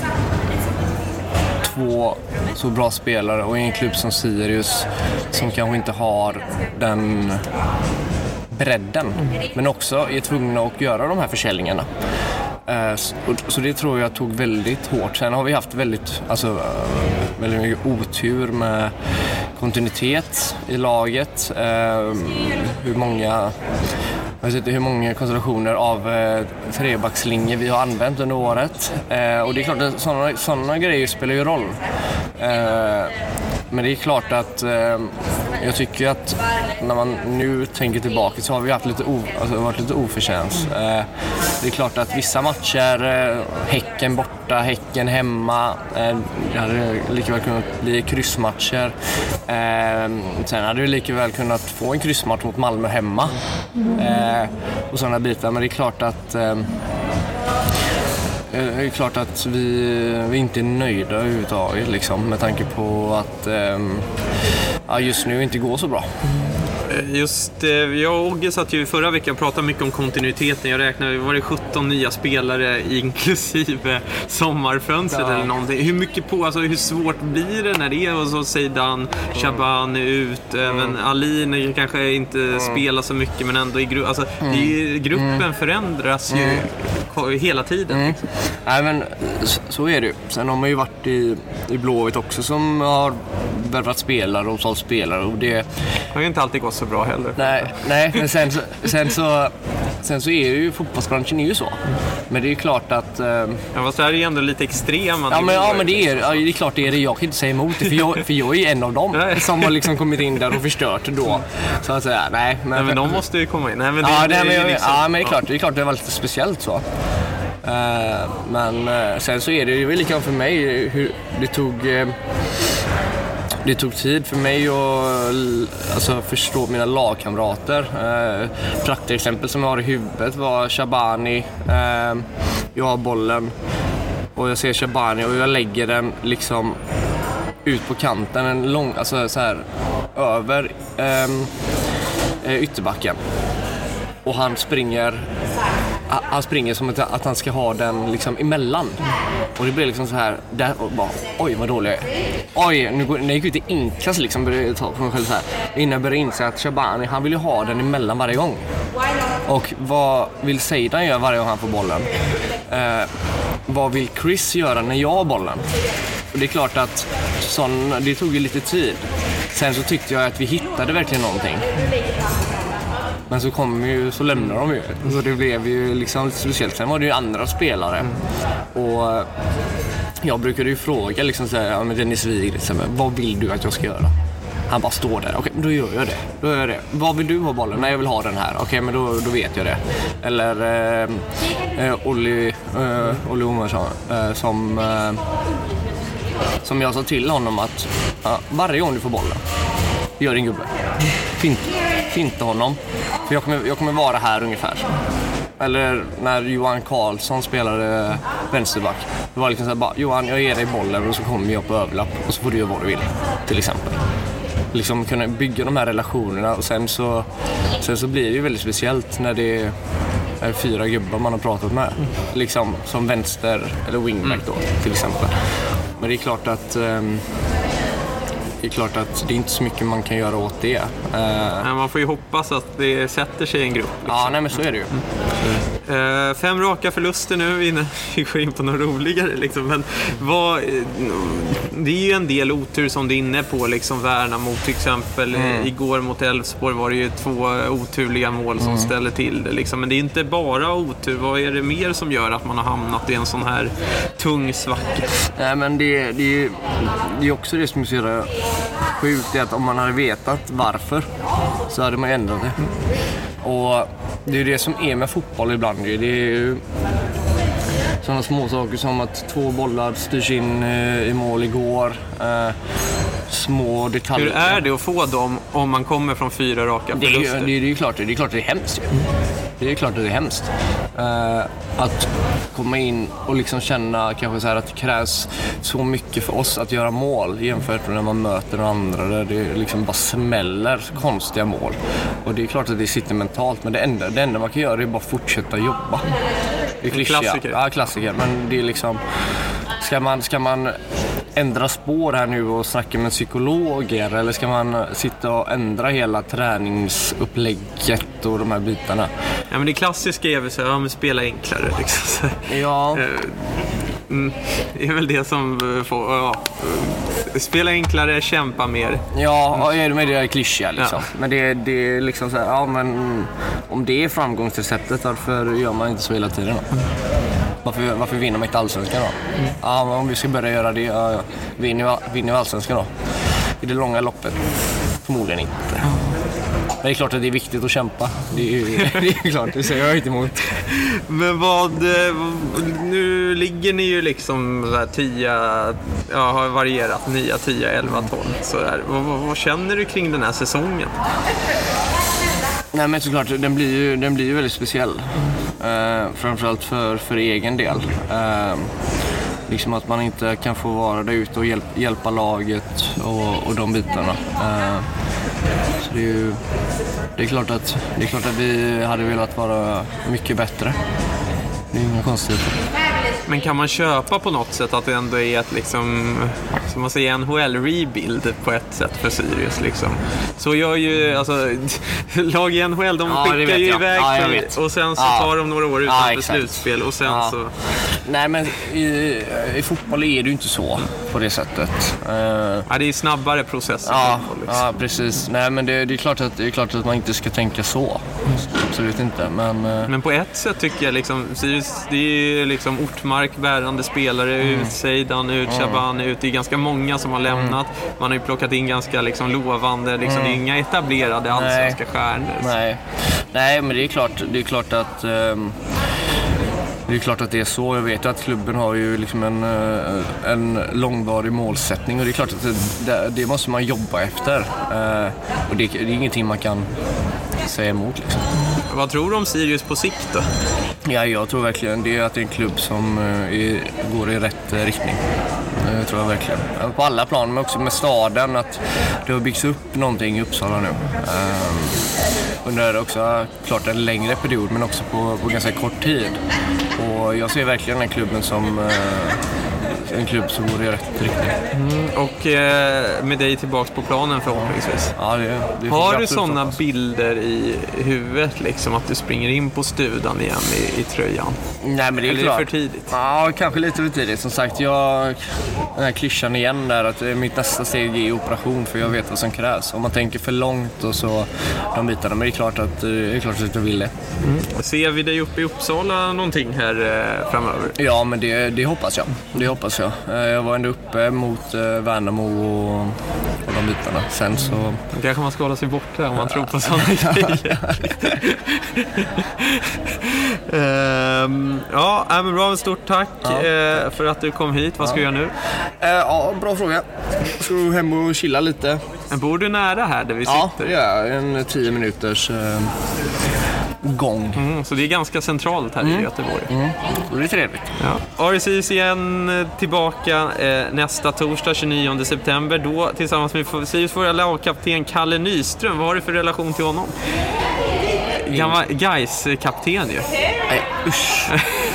två så bra spelare och i en klubb som Sirius som kanske inte har den bredden men också är tvungna att göra de här försäljningarna. Så det tror jag tog väldigt hårt. Sen har vi haft väldigt mycket otur med kontinuitet i laget. Hur många konstellationer av trebackslinjer vi har använt under året. Och det är klart att sådana grejer spelar ju roll. Men det är klart att jag tycker att när man nu tänker tillbaka så har vi haft varit lite oförtjänst. Det är klart att vissa matcher, Häcken borta, Häcken hemma, det hade lika väl kunnat bli kryssmatcher. Sen hade vi lika väl kunnat få en kryssmatch mot Malmö hemma och sådana bitar. Men det är klart att vi inte är nöjda överhuvudtaget liksom, med tanke på att just nu inte går så bra. Jag och Ogge satt ju förra veckan och pratade mycket om kontinuiteten. Jag räknade, var det 17 nya spelare inklusive sommarfönstret eller någonting. Hur svårt blir det när det är och så Zeidan, Shaban ut, även Alin kanske inte spelar så mycket men ändå i gruppen förändras ju hela tiden. Liksom. Nej, men så är det ju. Sen har man ju varit i Blåvitt också som har värvat spelare och sålt spelare och det har ju inte alltid gått så bra heller. Nej, men sen så är ju fotbollsbranschen är ju så. Men det är ju klart att fast det här är ju ändå lite extrema. Men det är klart det är det. Jag kan inte säga emot det för jag är ju en av dem som har liksom kommit in där och förstört då. Så att säga, nej men de måste ju komma in. Men det är klart det var lite speciellt så. Men sen så är det ju likadant för mig hur det tog tid för mig att förstå mina lagkamrater. Praktexempel som jag har i huvudet var Shabani. Jag har bollen och jag ser Shabani och jag lägger den liksom ut på kanten, en lång, så här över ytterbacken. Och han springer som att han ska ha den liksom emellan. Och det blir liksom så här där och bara, oj vad dålig jag är. Oj, nu gick ut i inkast liksom, började ta på mig själv så här. Innan jag började inse att Shabani, han vill ju ha den emellan varje gång. Och vad vill Zeidan göra varje gång han får bollen? Vad vill Chris göra när jag har bollen? Och det är klart att det tog ju lite tid. Sen så tyckte jag att vi hittade verkligen någonting. Men så lämnade de ju. Så det blev ju liksom lite speciellt. Sen var det ju andra spelare. Och jag brukade ju fråga liksom så här, med Dennis Wig, liksom, vad vill du att jag ska göra? Han bara står där. Okej, då gör jag det. Vad vill du ha bollen? Nej, jag vill ha den här. Okej, men då vet jag det. Eller Olli Omarsson som jag sa till honom att varje gång du får bollen, gör din gubbe. Finta honom. För jag kommer vara här ungefär. Eller när Johan Karlsson spelade vänsterback. Det var liksom så här, bara, Johan, jag ger dig bollen och så kommer jag på överlapp och så får du göra vad du vill, till exempel. Liksom kunna bygga de här relationerna och sen så blir det ju väldigt speciellt när det är 4 gubbar man har pratat med. Liksom som vänster eller wingback då, till exempel. Men det är klart att det är inte så mycket man kan göra åt det. Man får ju hoppas att det sätter sig i en grupp. Liksom. Ja, nej, men så är det ju. 5 raka förluster nu innan vi går in på något roligare. Liksom. Men det är ju en del otur som du är inne på. Liksom Värnamo till exempel. Igår mot Elfsborg var det ju 2 oturliga mål som ställer till det. Liksom. Men det är inte bara otur. Vad är det mer som gör att man har hamnat i en sån här tung svacka? Nej, men det är också det som är så jävla sjukt, är att om man hade vetat varför så hade man ändrat det. Och det är det som är med fotboll ibland. Det är ju sådana små saker som att 2 bollar styrs in i mål igår. Små detaljer. Hur är det att få dem om man kommer från 4 raka förluster? Det är ju klart det är hemskt. Det är klart att det är hemskt. Att komma in och liksom känna kanske så här att det krävs så mycket för oss att göra mål jämfört med när man möter andra där det liksom bara smäller konstiga mål. Och det är klart att det sitter mentalt, men det enda man kan göra är bara fortsätta jobba. Det är klassiker. Ja, klassiker. Men det är liksom, ska man ändra spår här nu och snacka med psykologer, eller ska man sitta och ändra hela träningsupplägget och de här bitarna? Ja, men det klassiska är väl så här, spela enklare liksom. Ja. Det är väl det som får spela enklare, kämpa mer. Ja, med det är klyschiga liksom. Ja. Men det är liksom så här, ja, men om det är framgångsreceptet, varför gör man inte så hela tiden då? Varför vinner man inte allsvenskan då? Ja, men om vi ska börja göra det, vinner vi allsvenskan då? i det långa loppet förmodligen inte. Men det är klart att det är viktigt att kämpa. Det är klart, det säger jag inte emot. Men nu ligger ni ju liksom 10, har varierat 9, 10, 11, 12 så där. Vad känner du kring den här säsongen? Nej, men såklart, den blir ju väldigt speciell. Framförallt för egen del. Liksom att man inte kan få vara där ute och hjälpa laget och de bitarna. Så det är klart att vi hade velat vara mycket bättre. Det är inga konstigheter. Men kan man köpa på något sätt att det ändå är ett liksom, som man säger, NHL-rebuild på ett sätt för Sirius liksom? Så gör ju, alltså, lag i NHL, de skickar ju iväg och sen så tar de några år utanför slutspel och sen så... Nej, men i fotboll är det ju inte så på det sättet. Det är snabbare processer. Ja, precis. Nej, men det är klart att man inte ska tänka så. Absolut inte, men på ett sätt tycker jag liksom Sirius, det är liksom Ortmark bärande spelare ut, Seidan ut, Shaban ut. Det är ganska många som har lämnat. Man har ju plockat in ganska liksom lovande liksom, det är inga etablerade allsvenska stjärnor. Nej, men det är klart att det är klart att det är så. Jag vet att klubben har ju liksom en långvarig målsättning och det är klart att det måste man jobba efter. Och det är ingenting man kan säga emot liksom. Vad tror du om Sirius på sikt då? Ja, jag tror verkligen det är att det är en klubb som går i rätt riktning. Det tror jag verkligen. På alla plan, men också med staden, att det har byggts upp någonting i Uppsala nu. Under också klart en längre period, men också på ganska kort tid. Och jag ser verkligen den klubben som en klubb som går i rätt riktning. Och med dig tillbaks på planen förhoppningsvis. Ja, det har du sådana bilder i huvudet liksom, att du springer in på studan igen i tröjan? Nej, men det är eller klart. Är det för tidigt? Ja, kanske lite för tidigt. Som sagt, den här klyschan igen där, att mitt nästa steg är operation, för jag vet vad som krävs. Om man tänker för långt och så de bitarna, men det är klart att jag vill det. Ser vi dig uppe i Uppsala någonting här framöver? Ja, men det hoppas jag. Det hoppas jag. Jag var ändå uppe mot Värnamo och de bitarna. Sen så... Kanske man ska hålla sig borta om man tror på sådana grejer. Men bra, stort tack för att du kom hit. Vad ska du göra nu? Bra fråga. Jag ska gå hem och chilla lite. Men bor du nära här där vi sitter? Ja, en 10 minuters gång. Så det är ganska centralt här i Göteborg. Det är trevligt. RSIS igen tillbaka nästa torsdag 29 september. Då tillsammans med Sirius förra lagkapten Kalle Nyström. Vad har du för relation till honom? Gammal Gais-kapten ju. Nej, usch.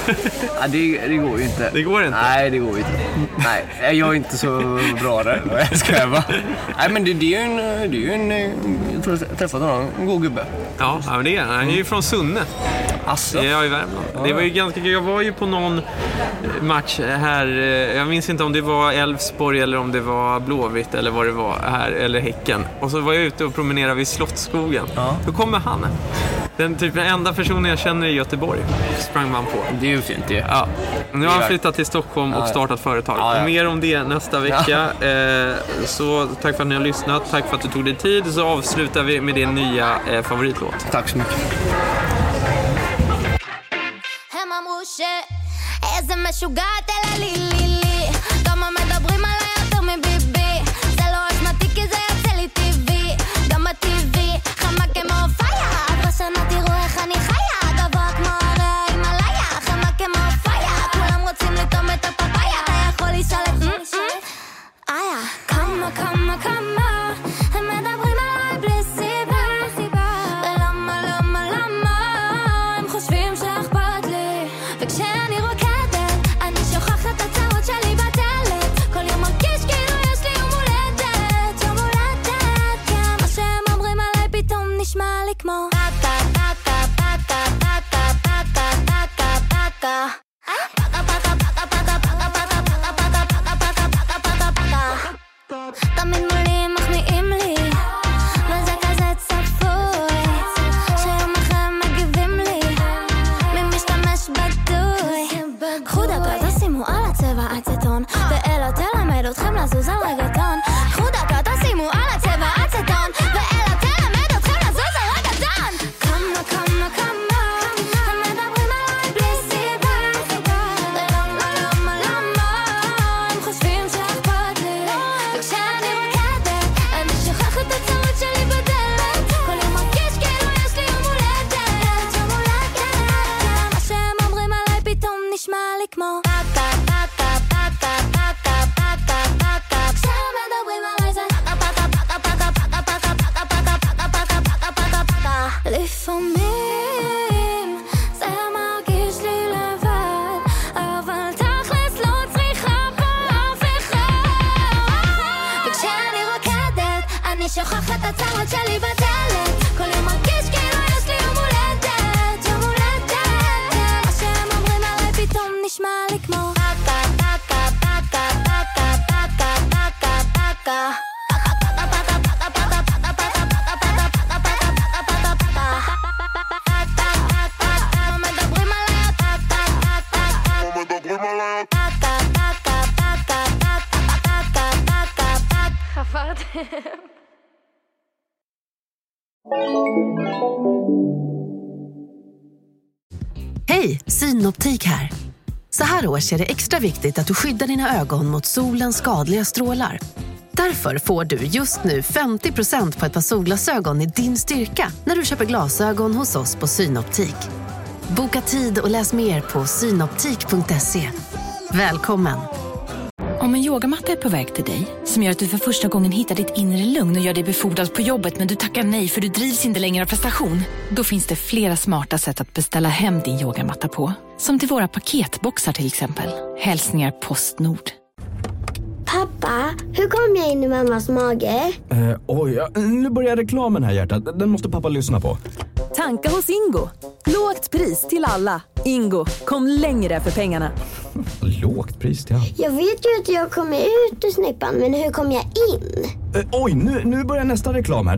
Det går ju inte. Det går inte? Nej, det går ju inte. Nej, jag är inte så bra där. Jag ska öva. Nej, men det är ju en jag tror jag träffat honom, en god gubbe. Ja, men det är han är ju från Sunne. Asså? Jag är i Värmland. Det var ju ganska kul. Jag var ju på någon match här. Jag minns inte om det var Elfsborg eller om det var Blåvitt eller vad det var här, eller Häcken. Och så var jag ute och promenerade vid Slottsskogen. Då kommer han. Den enda personen jag känner i Göteborg sprang man på. Det är ju fint det. Ja. Nu har han flyttat till Stockholm och startat företag. Mer om det nästa vecka. Så tack för att ni har lyssnat. Tack för att du tog dig tid. Så avslutar vi med din nya favoritlåt. Tack så mycket. ואל לא תלמד אתכם לזוז על רגטון. קחו דקה תשימו כמו לפעמים זה מרגיש לי לבד, אבל תכלס לא צריכה פה אף אחד. וכשאני רוקדת אני שוכחת את הצרות שלי בדלת, כל יום מרגיש כאילו יש לי יום הולדת, יום הולדת. מה שהם אומרים עליי פתאום נשמע לי כמו Hej, Synoptik här. Så här års är det extra viktigt att du skyddar dina ögon mot solens skadliga strålar. Därför får du just nu 50% på ett par solglasögon i din styrka när du köper glasögon hos oss på Synoptik. Boka tid och läs mer på synoptik.se. Välkommen! Om en yogamatta är på väg till dig, som gör att du för första gången hittar ditt inre lugn och gör dig befordrad på jobbet men du tackar nej för du drivs inte längre av prestation, då finns det flera smarta sätt att beställa hem din yogamatta på. Som till våra paketboxar till exempel. Hälsningar Postnord. Pappa, hur kom jag in i mammas mage? Nu börjar reklamen här, hjärtat. Den måste pappa lyssna på. Tanka hos Ingo. Lågt pris till alla. Ingo, kom längre för pengarna. Lågt pris till alla? Jag vet ju att jag kommer ut ur snippan, men hur kom jag in? Nu börjar nästa reklam här.